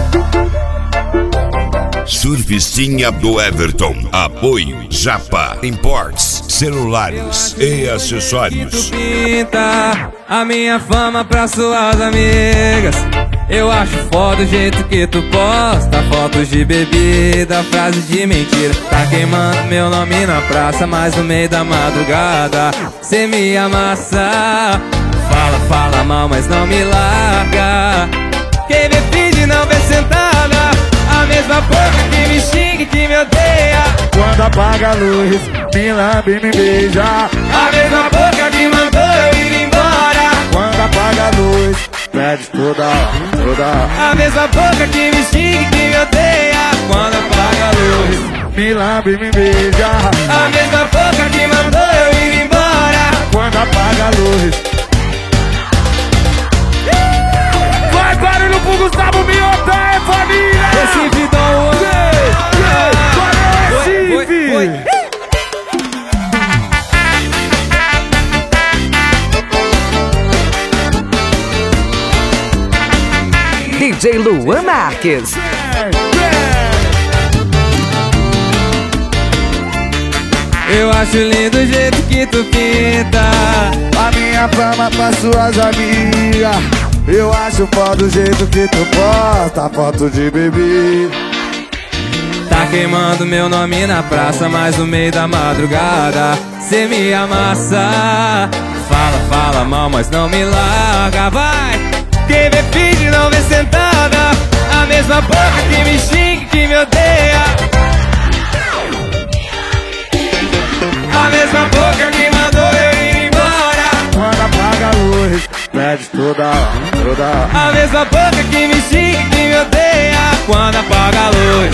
Surfistinha do Everton. Apoio Japa Imports, celulares e acessórios. Tu pinta a minha fama pra suas amigas. Eu acho foda o jeito que tu posta fotos de bebida, frases de mentira. Tá queimando meu nome na praça, mas no meio da madrugada cê me amassa. Fala, fala mal, mas não me larga. Quem me finge não vê sentada. A mesma boca que me xinga e que me odeia. Quando apaga a luz, me lambe e me beija. A mesma boca que mandou eu ir embora. Quando apaga a luz, pede toda hora. A mesma boca que me xinga e que me odeia. Quando apaga a luz, me lambe e me beija. a mesma boca que mandou eu ir embora. Quando apaga a luz. Vai barulho pro Gustavo Miotta, é família! Recife Dom Recife! DJ Luan Marques. Eu acho lindo o jeito que tu pinta A minha fama pra suas amigas. Eu acho foda o jeito que tu posta foto de bebê. Tá queimando meu nome na praça, mas no meio da madrugada cê me amassa. Fala, fala mal, mas não me larga. Vai! Quem me finge não vê sentada. A mesma boca que me xinga e que me odeia. A mesma boca que mandou eu ir embora. Quando apaga a luz, pede toda hora. A mesma boca que me xinga e que me odeia. Quando apaga a luz.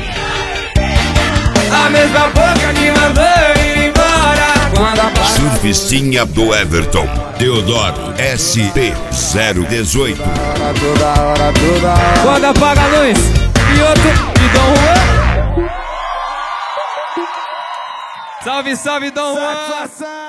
A mesma boca que mandou eu ir embora. Quando apaga. Surfistinha do Everton. Teodoro SP 018. Toda hora. Quando apaga a luz. E outro de Dom Juan. Salve, salve, Dom Juan.